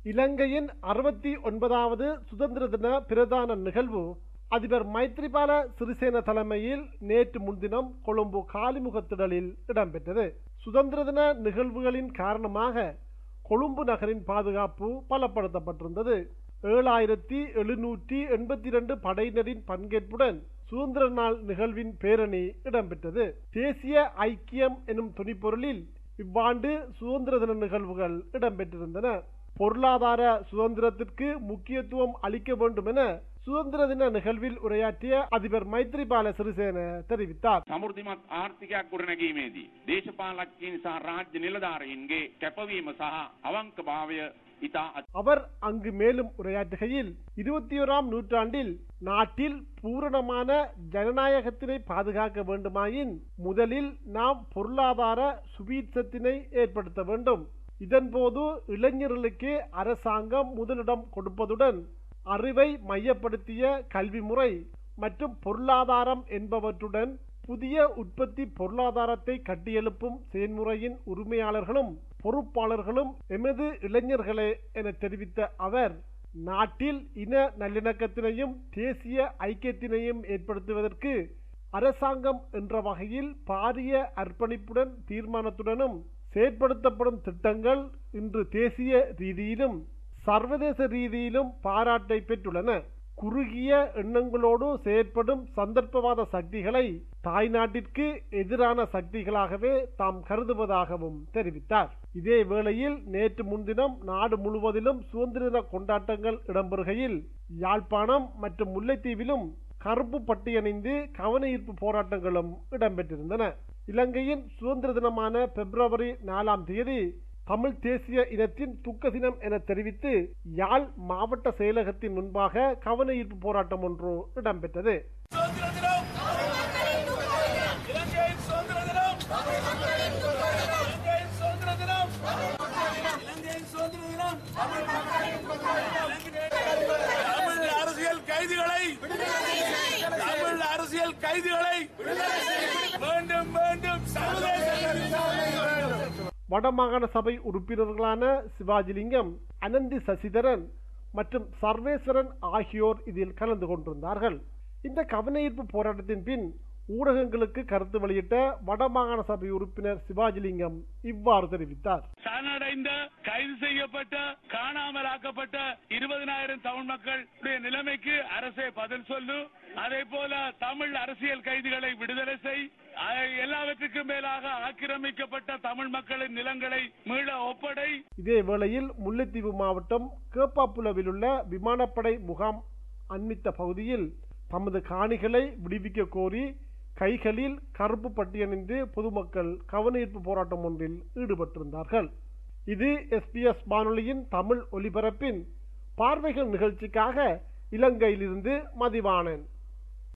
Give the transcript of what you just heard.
இலங்கையின் 69வது சுதந்திர தின பிரதான நிகழ்வு அதிபர் மைத்ரிபால சிறிசேன தலைமையில் நேற்று முன்தினம் கொழும்பு காலிமுகத்திடலில் இடம்பெற்றது. சுதந்திர தின நிகழ்வுகளின் காரணமாக கொழும்பு நகரின் பாதுகாப்பு பலப்படுத்தப்பட்டிருந்தது. 7782 படையினரின் பங்கேற்புடன் சுதந்திர நாள் நிகழ்வின் பேரணி இடம்பெற்றது. தேசிய ஐக்கியம் எனும் துணிப்பொருளில் இவ்வாண்டு சுதந்திர தின நிகழ்வுகள் இடம்பெற்றிருந்தன. பொருளாதார சுதந்திரத்திற்கு முக்கியத்துவம் அளிக்க வேண்டும் என சுதந்திர தின நிகழ்வில் உரையாற்றிய அதிபர் மைத்ரிபால சிறிசேன தெரிவித்தார். සමෘද්ධිමත් ආර්ථිකයක් ගොඩනැගීමේදී දේශපාලකයන් සහ රාජ්‍ය නිලධාරීන්ගේ කැපවීම සහ අවංකභාවය ඉතා அவர் அங்கு மேலும் உரையாற்றுகையில் 21ஆம் நூற்றாண்டில் நாட்டில் பூரணமான ஜனநாயகத்தினை பாதுகாக்க வேண்டுமாயின் முதலில் நாம் பொருளாதார சுபீட்சத்தினை ஏற்படுத்த வேண்டும். இதன்போது இளைஞர்களுக்கு அரசாங்கம் முதலிடம் கொடுப்பதுடன் அறிவை மையப்படுத்திய கல்வி முறை மற்றும் பொருளாதாரம் என்பவற்றுடன் புதிய உற்பத்தி பொருளாதாரத்தை கட்டியெழுப்பும் செயல்முறையின் உரிமையாளர்களும் பொறுப்பாளர்களும் எமது இளைஞர்களே என தெரிவித்த அவர், நாட்டில் இன நல்லிணக்கத்தினையும் தேசிய ஐக்கியத்தினையும் ஏற்படுத்துவதற்கு அரசாங்கம் என்ற வகையில் பாரிய அர்ப்பணிப்புடன் தீர்மானத்துடனும் செயற்படுத்தப்படும் திட்டங்கள் இன்று தேசிய ரீதியிலும் சர்வதேச ரீதியிலும் பாராட்டை பெற்றுள்ளன. குறுகிய எண்ணங்களோடு செயற்படும் சந்தர்ப்பவாத சக்திகளை தாய்நாட்டிற்கு எதிரான சக்திகளாகவே தாம் கருதுவதாகவும் தெரிவித்தார். இதே வேளையில் நேற்று முன்தினம் நாடு முழுவதிலும் சுதந்திர தின கொண்டாட்டங்கள் இடம்பெறுகையில் யாழ்ப்பாணம் மற்றும் முல்லைத்தீவிலும் கருப்பு பட்டி அணிந்து கவன ஈர்ப்பு போராட்டங்களும் இடம்பெற்றிருந்தன. இலங்கையின் சுதந்திர தினமான பிப்ரவரி 4ஆம் தேதி தமிழ் தேசிய இனத்தின் துக்க தினம் என தெரிவித்து யாழ் மாவட்ட செயலகத்தின் முன்பாக கவன ஈர்ப்பு போராட்டம் ஒன்று இடம்பெற்றது. அரசியல் கைதிகளை மீண்டும் மீண்டும் வடமாகாண சபை உறுப்பினர்களான சிவாஜிலிங்கம், அனந்தி சசிதரன் மற்றும் சர்வேஸ்வரன் ஆகியோர் இதில் கலந்து கொண்டிருந்தார்கள். இந்த கவன ஈர்ப்பு போராட்டத்தின் பின் ஊடகங்களுக்கு கருத்து வெளியிட்ட வடமாகாண சபை உறுப்பினர் சிவாஜிலிங்கம் இவ்வாறு தெரிவித்தார். சரணடைந்த கைது செய்யப்பட்ட காணாமலாக்கப்பட்ட 20,000 தமிழ் மக்களுடைய நிலைமைக்கு அரசே பதில் சொல்லு. அதே போல தமிழ் அரசியல் கைதிகளை விடுதலை செய். எல்லாவற்றுக்கும் மேலாக ஆக்கிரமிக்கப்பட்ட தமிழ் மக்களின் நிலங்களை மீள ஒப்படை. இதே வேளையில் முல்லைத்தீவு மாவட்டம் கேப்பாப்புலவில் உள்ள விமானப்படை முகாம் அண்மித்த பகுதியில் தமது காணிகளை விடுவிக்க கோரி கைகளில் கருப்பு பட்டியணிந்து பொதுமக்கள் கவன ஈர்ப்பு போராட்டம் ஒன்றில் ஈடுபட்டிருந்தார்கள். இது SBS வானொலியின் தமிழ் ஒலிபரப்பின் பார்வைகள் நிகழ்ச்சிக்காக இலங்கையிலிருந்து மதிவாணன்.